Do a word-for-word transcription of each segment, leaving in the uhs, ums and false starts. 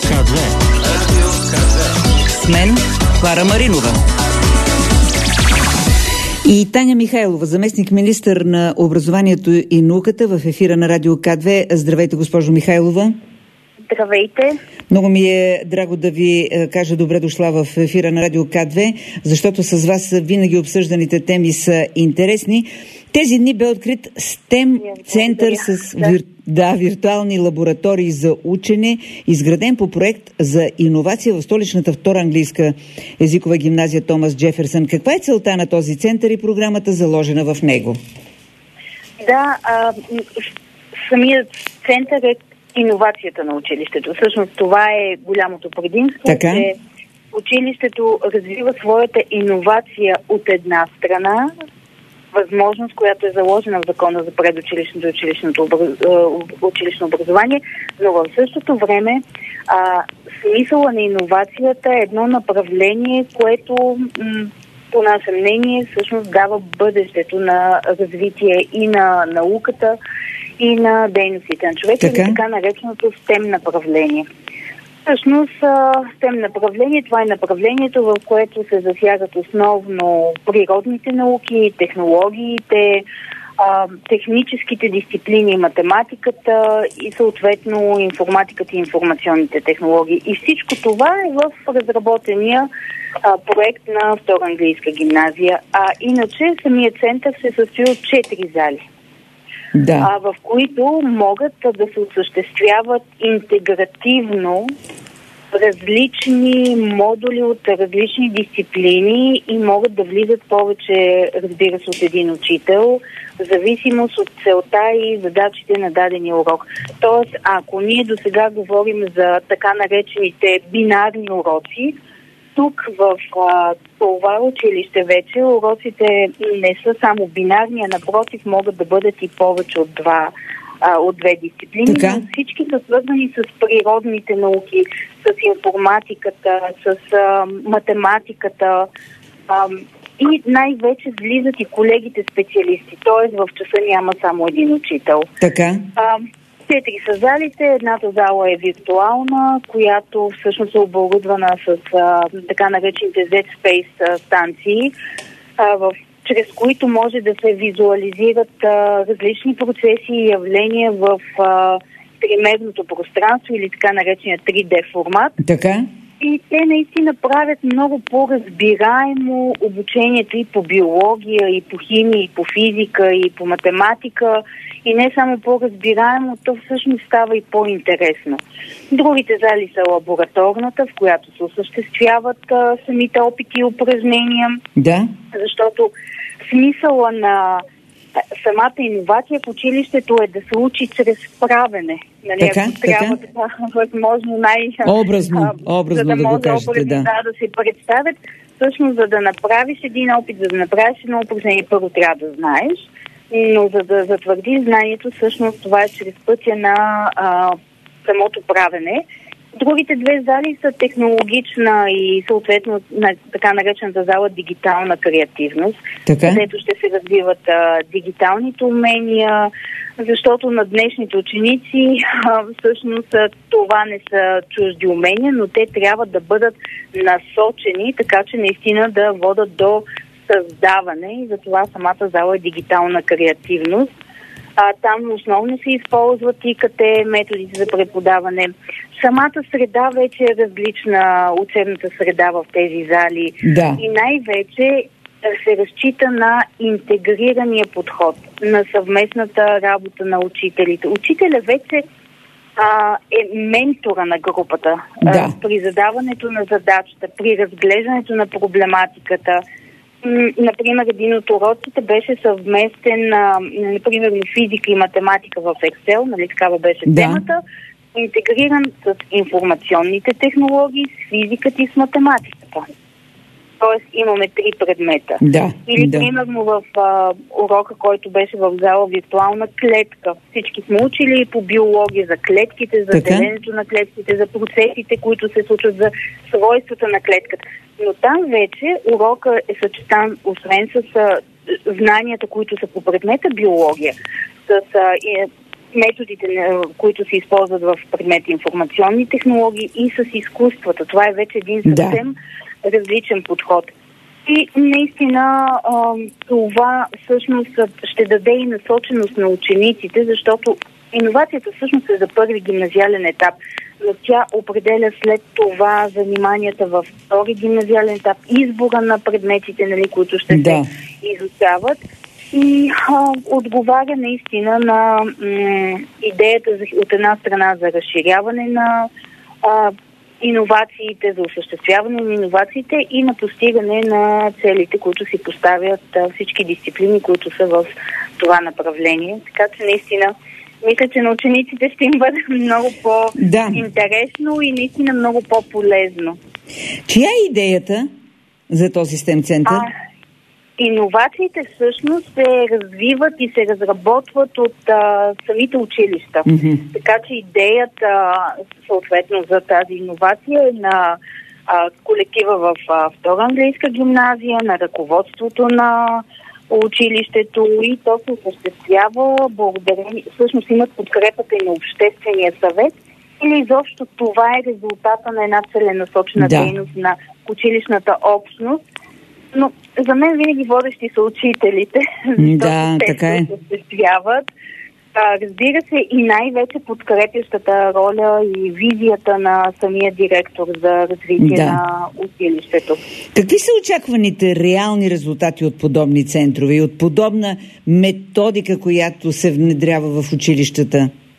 К2. С мен Клара Маринова. И Таня Михайлова, заместник-министър на образованието и науката в ефира на Радио К2. Здравейте, госпожо Михайлова. Здравейте. Много ми е драго да ви кажа добре дошла в ефира на Радио К2, защото с вас винаги обсъжданите теми са интересни. Тези дни бе открит STEM център с вир... да, виртуални лаборатории за учене, изграден по проект за иновация в столичната втора английска езикова гимназия Томас Джеферсън. Каква е целта на този център и програмата, заложена в него? Да, а, самият център е иновацията на училището. Всъщност това е голямото предимство, така? Че училището развива своята иновация от една страна, възможност, която е заложена в закона за предучилищното и училищното образ... училищно образование, но в същото време а, смисъла на иновацията е едно направление, което м- по наше мнение всъщност дава бъдещето на развитие и на науката, и на дейностите на човека, така, така нареченото STEM направление. Всъщност, STEM направление, това е направлението, в което се засягат основно природните науки, технологиите, техническите дисциплини, математиката и съответно информатиката и информационните технологии. И всичко това е в разработения проект на втора английска гимназия. А иначе самият център се състои от четири зали. Да. А, в които могат да се осъществяват интегративно различни модули от различни дисциплини и могат да влизат повече, разбира се, от един учител, в зависимост от целта и задачите на дадения урок. Тоест, ако ние до сега говорим за така наречените бинарни уроци, тук в а, това училище вече уроците не са само бинарни, а напротив могат да бъдат и повече от два, а, от две дисциплини. Така? Но всички са свързани с природните науки, с информатиката, с а, математиката а, и най-вече влизат и колегите специалисти. Т.е. в часа няма само един учител. Така? А, Четири са залите. Едната зала е виртуална, която всъщност е оборудвана с а, така наречените Z-Space станции, а, в, чрез които може да се визуализират а, различни процеси и явления в а, тримерното пространство или така наречения три Д формат. Така? И те наистина правят много по-разбираемо обучението и по биология, и по химия, и по физика, и по математика. И не само по-разбираемо, то всъщност става и по-интересно. Другите зали са лабораторната, в която се осъществяват а, самите опити и упражнения. Да. Защото смисъла на самата иновация в училището е да се учи чрез правене. Нали, така, ако трябва така. да, възможно най... Образно, а, образно за да, да може го кажете, образно, да. да. да се представят. Всъщност, за да направиш един опит, за да направиш едно упражнение, първо трябва да знаеш, но за да затвърдиш знанието, всъщност това е чрез пътя на а, самото правене. Другите две зали са технологична и съответно на така наречената зала дигитална креативност, така? където ще се развиват а, дигиталните умения, защото на днешните ученици а, всъщност а, това не са чужди умения, но те трябва да бъдат насочени, така че наистина да водят до създаване и затова самата зала е дигитална креативност. А, там основно се използват и КТ методите за преподаване. Самата среда вече е различна, учебната среда в тези зали. Да. И най-вече се разчита на интегрирания подход, на съвместната работа на учителите. Учителя вече а, е ментора на групата. Да. А, при задаването на задачата, при разглеждането на проблематиката. Например, един от уроците беше съвместен, а, например, физика и математика в Excel, нали такава беше да. темата, интегриран с информационните технологии, с физиката и с математиката. Тоест имаме три предмета. Да, Или, да. примерно, в а, урока, който беше в зала виртуална клетка. Всички сме учили по биология за клетките, за така? деленето на клетките, за процесите, които се случват, за свойствата на клетката. Но там вече урока е съчетан, освен с а, знанията, които са по предмета биология, с а, методите, които се използват в предмет информационни технологии и с изкуствата. Това е вече един съвсем да. различен подход. И наистина това всъщност ще даде и насоченост на учениците, защото иновацията всъщност е за първи гимназиален етап, но тя определя след това заниманията във втори гимназиален етап, избора на предметите, нали, които ще да. се изучават. И а, отговаря наистина на м- идеята за, от една страна за разширяване на а, иновациите, за осъществяване на иновациите и на постигане на целите, които си поставят а, всички дисциплини, които са в това направление. Така че наистина мисля, че на учениците ще им бъде много по-интересно да. и наистина много по-полезно. Чия е идеята за този STEM център? А, иновациите всъщност се развиват и се разработват от а, самите училища. Mm-hmm. Така че идеята съответно за тази иновация е на а, колектива в а, Втора английска гимназия, на ръководството на училището и то се осъществява благодарение, всъщност имат подкрепата и на Обществения съвет или изобщо това е резултата на една целенасочена да. дейност на училищната общност. Но за мен винаги водещи са учителите, защото да, те така е. се осъществяват. А, разбира се и най-вече подкрепящата роля и визията на самия директор за развитие да. на училището. Какви са очакваните реални резултати от подобни центрове и от подобна методика, която се внедрява в училищата?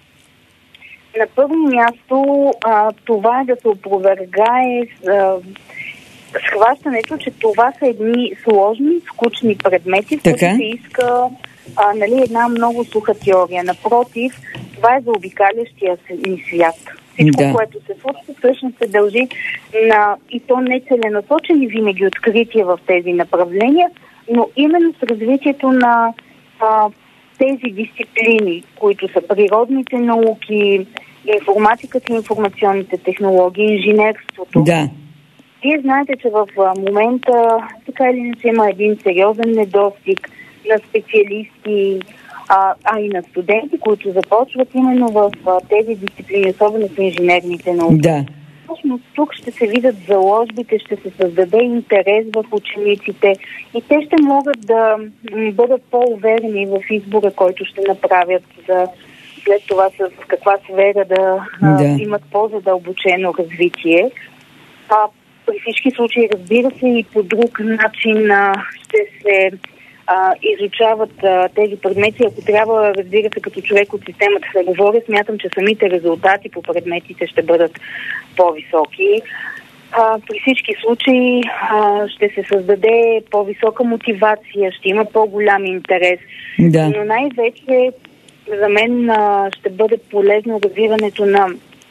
На първо място а, това е да се опровергае с, а, схващането, че това са едни сложни, скучни предмети, в които се иска А, нали, една много суха теория. Напротив, това е за обикалящия ни свят. Всичко, да. което се случва, всъщност се дължи на и то не целенасочени винаги открития в тези направления, но именно с развитието на а, тези дисциплини, които са природните науки, информатиката и информационните технологии, инженерството. Да. Вие знаете, че в момента така или иначе има един сериозен недостиг на специалисти, а, а и на студенти, които започват именно в а, тези дисциплини, особено в инженерните науки. Да. Точно тук ще се видят заложбите, ще се създаде интерес в учениците и те ще могат да м, бъдат по-уверени в избора, който ще направят за след това в каква сфера да, а, да. имат по-задълбочено развитие. А, при всички случаи, разбира се, и по друг начин а, ще се а, изучават а, тези предмети. Ако трябва, разбира се, като човек от системата се говоря, смятам, че самите резултати по предметите ще бъдат по-високи. А, при всички случаи а, ще се създаде по-висока мотивация, ще има по-голям интерес. Да. Но най-вече за мен а, ще бъде полезно развиването на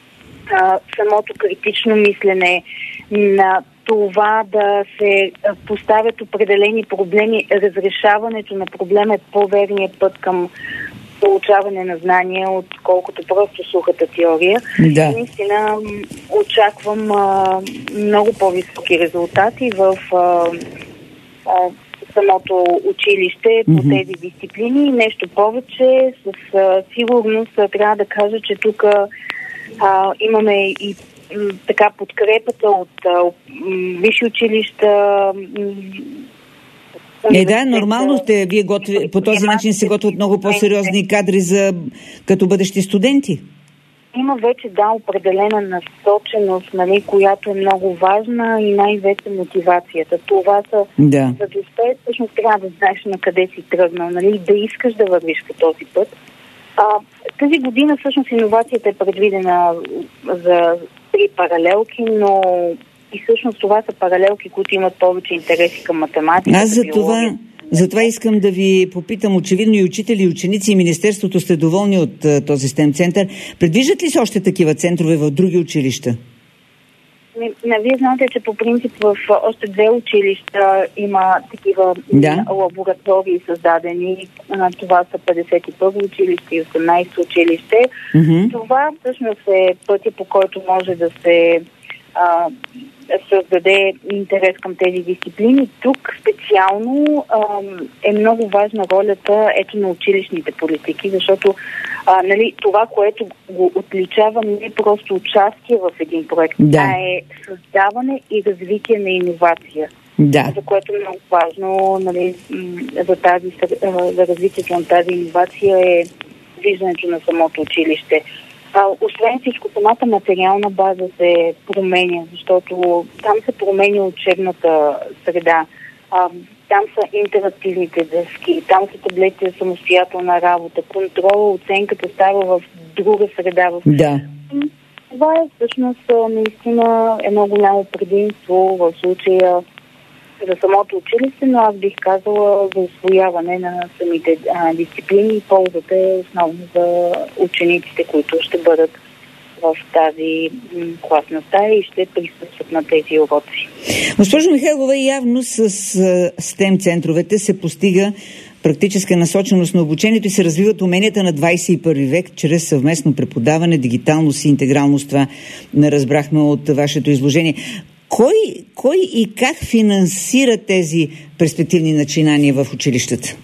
а, самото критично мислене, на това да се поставят определени проблеми. Разрешаването на проблема е по-верният път към получаване на знания, отколкото просто сухата теория. Да. Наистина очаквам а, много по-високи резултати в а, а, самото училище по mm-hmm. тези дисциплини. Нещо повече, с а, сигурност трябва да кажа, че тук а, имаме и така подкрепата от а, висши училища. Е, да, нормално сте. Вие готви, по този начин се готвят много по-сериозни кадри за, като бъдещи студенти. Има вече, да, определена насоченост, нали, която е много важна и най-вече мотивацията. Това са, да. за да успееш, всъщност трябва да знаеш на къде си тръгнал, нали, да искаш да вървиш по този път. А, тази година всъщност иновацията е предвидена за три паралелки, но и всъщност това са паралелки, които имат повече интереси към математика. Аз за това, за това искам да ви попитам, очевидно и учители, и ученици, и Министерството сте доволни от uh, този STEM център. Предвиждат ли се още такива центрове в други училища? Не, не, вие знаете, че по принцип в още две училища има такива да. лаборатории създадени. Това са петдесет и първо училище и осемнадесето училище. Mm-hmm. Това всъщност е пътя, по който може да се а, създаде интерес към тези дисциплини. Тук специално а, е много важна ролята ето на училищните политики, защото а, нали, това, което го отличава, не е просто участие в един проект, да. а е създаване и развитие на иновация. Да. За което е много важно, нали, за, тази, за развитието на тази иновация е виждането на самото училище. А, освен всичко, самата материална база се променя, защото там се променя учебната среда. А, там са интерактивните дъски, там са таблети за самостоятелна работа, контрола, оценката става в друга среда. В... Да. Това е всъщност наистина едно голямо предимство в случая за самото училище, но аз бих казала за усвояване на самите а, дисциплини и ползата е основно за учениците, които ще бъдат в тази м, класна стая и ще присъстват на тези уроци. Госпожо Михайлова, явно с стем центровете се постига практическа насоченост на обучението и се развиват уменията на двадесет и първи век чрез съвместно преподаване, дигиталност и интегралност. Това не разбрахме от вашето изложение. Кой, кой и как финансира тези перспективни начинания в училищата?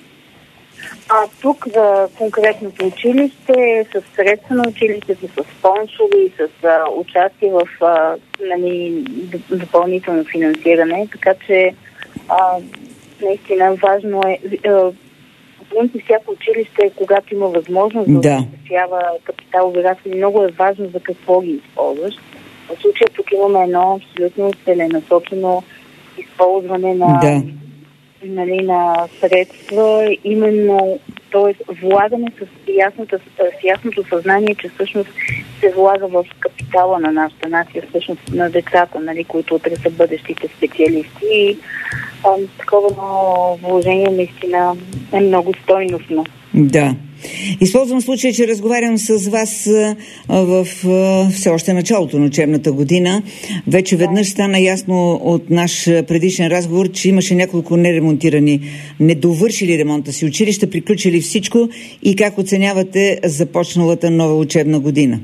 А тук за конкретното училище, с средства на училището, с спонсори, с а, участие в а, нали, допълнително финансиране, така че а, наистина важно е, а, принцип всяко училище, когато има възможност да осъществява капиталови разходи, много е важно за какво ги използваш. В случая тук имаме едно абсолютно целенасочено използване на, да. нали, на средства, именно, т.е. влагане с, ясното, с ясното съзнание, че всъщност се влага в капитала на нашата нация, всъщност на децата, нали, които утре са бъдещите специалисти. И а, такова вложение наистина е много стойностно. Да. Използвам случая, че разговарям с вас в все още началото на учебната година. Вече веднъж стана ясно от наш предишен разговор, че имаше няколко неремонтирани, недовършили ремонта си училища, приключили всичко и как оценявате започналата нова учебна година?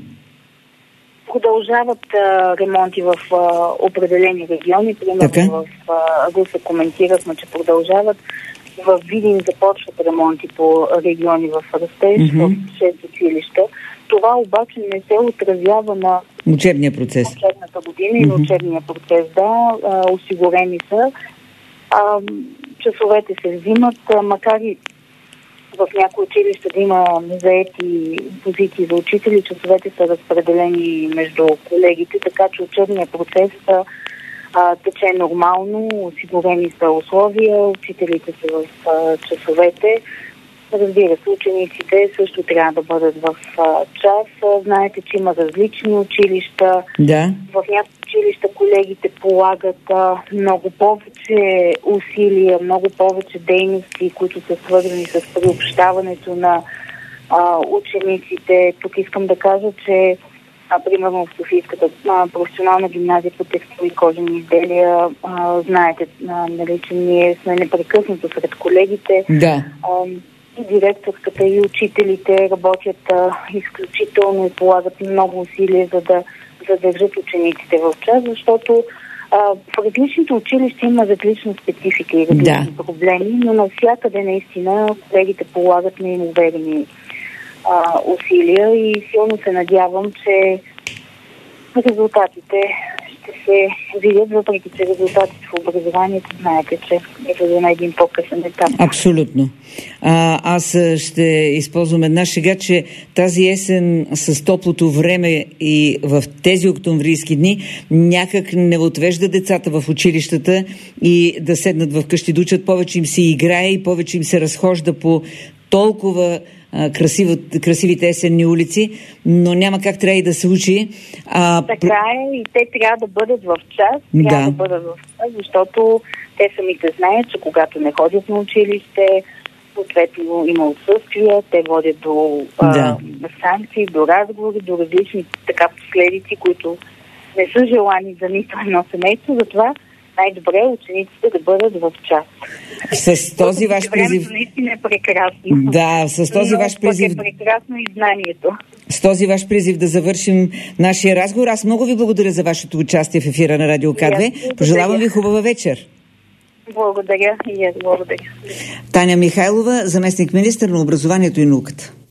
Продължават а, ремонти в а, определени региони. Примерно в Русе коментирахме, че продължават. В Видин започват ремонти по региони в растеж, mm-hmm. в шест училища. Това обаче не се отразява на учебния процес. Учебната година и mm-hmm. на учебния процес. Да, а, осигурени са. А, часовете се взимат, а, макар и в някои училища да има незаети позиции за учители, часовете са разпределени между колегите, така че учебният процес а, А, тече нормално, осигурени са условия, учителите са в а, часовете. Разбира се, учениците също трябва да бъдат в а, час. А, знаете, че има различни училища. Да. В някои училища колегите полагат а, много повече усилия, много повече дейности, които са свързани с приобщаването на а, учениците. Тук искам да кажа, че А, примерно в Софийската а, професионална гимназия по текстил и кожени изделия, а, знаете, а, нали, че ние сме непрекъснато сред колегите. Да. А, и директорската, и учителите работят а, изключително и полагат много усилия, за да задържат учениците в час, защото а, в различните училища има различна специфика и различни да. проблеми, но навсякъде наистина колегите полагат неимоверни А, усилия и силно се надявам, че резултатите ще се видят, въпреки че резултатите в образованието знаете, че е на един по-късен етап. Абсолютно. А, аз ще използвам една шега, че тази есен с топлото време и в тези октомврийски дни някак не отвежда децата в училищата и да седнат в къщи, да учат, повече им се играе и повече им се разхожда по толкова Красиво, красивите есенни улици, но няма как трябва и да се учи. А, така е и те трябва да бъдат в час, трябва да, да бъдат в час, защото те самите знаят, че когато не ходят на училище, съответно има отсъствия, те водят до да. а, санкции, до разговори, до различни така последици, които не са желани за нито едно семейство, затова най-добре е учениците да бъдат в час. С този ваш призив... Времето наистина е прекрасно. Да, с този Но ваш призив... е прекрасно и знанието. С този ваш призив да завършим нашия разговор. Аз много ви благодаря за вашето участие в ефира на Радио К две. Пожелавам ви хубава вечер. Благодаря и аз благодаря. Таня Михайлова, заместник-министър на образованието и науката.